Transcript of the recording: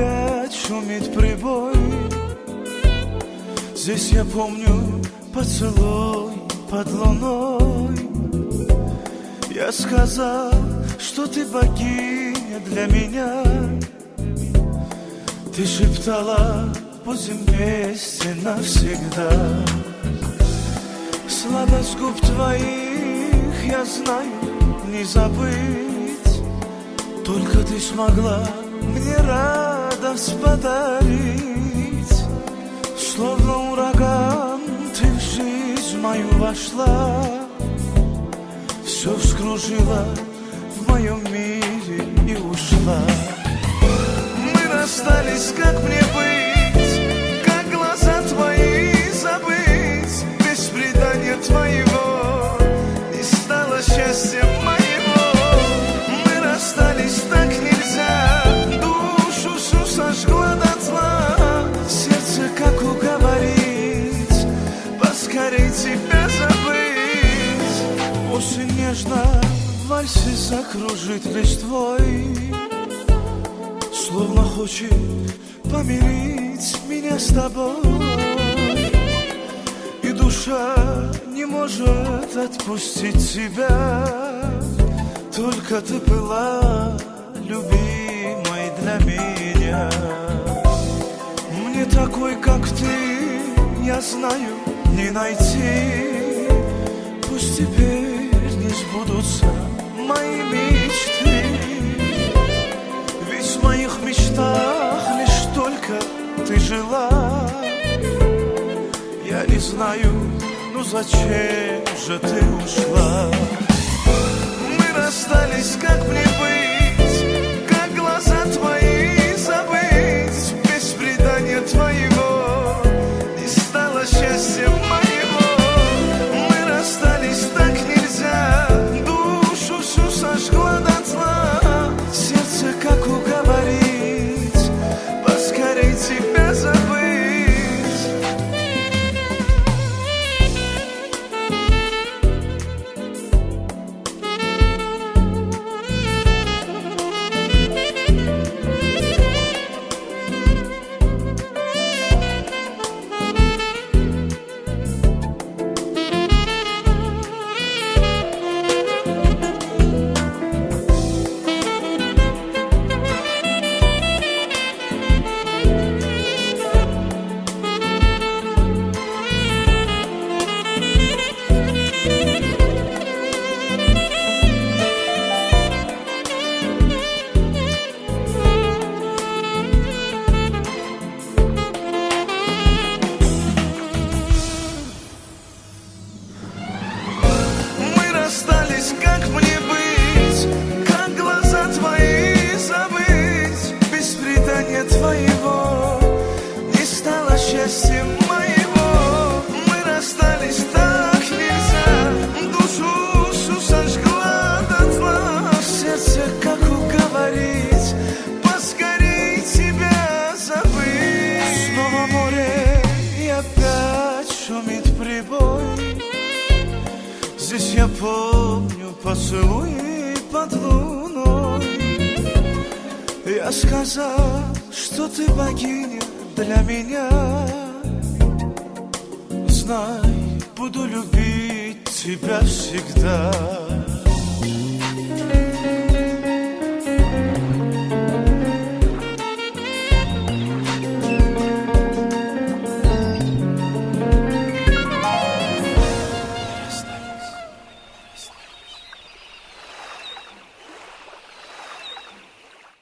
опять шумит прибой. Здесь я помню поцелуй под луной. Я сказал, что ты богиня для меня. Ты шептала, будем вместе навсегда. Сладость губ твоих, я знаю, не забыть. Только ты смогла мне радость подарить. Словно ураган ты в жизнь мою вошла. Все вскружила в моем мире и ушла. Мы расстались, как мне быть? Как глаза твои забыть? Без предания твоего не стало счастья моего. Мы расстались, так нельзя. Душу всю сожгла дотла. Сердце как уговорить поскорей тебя забыть. Осень нежно в вальсе закружит листвой, словно хочет помирить меня с тобой. И душа не может отпустить тебя. Только ты была любимой для меня. Мне такой, как ты, я знаю, не найти. Пусть теперь не сбудутся мои мечты. Ведь в моих мечтах лишь только ты жила. Я не знаю, ну зачем же ты ушла? Мы расстались, как мне быть? Как глаза твои забыть? Без предания твоего не стало счастья моего. Мы расстались, так нельзя. Душу всю сожгла дотла. Сердце как уговорить поскорей тебя забыть. Как мне быть? Как глаза твои забыть? Без предания твоего не стало счастья моего. Мы расстались, так нельзя. Душу всю сожгла дотла. Сердце как уговорить поскорей тебя забыть. Снова море и опять шумит прибой. Здесь я помню поцелуи под луной. Я сказал, что ты богиня для меня. Знай, буду любить тебя всегда.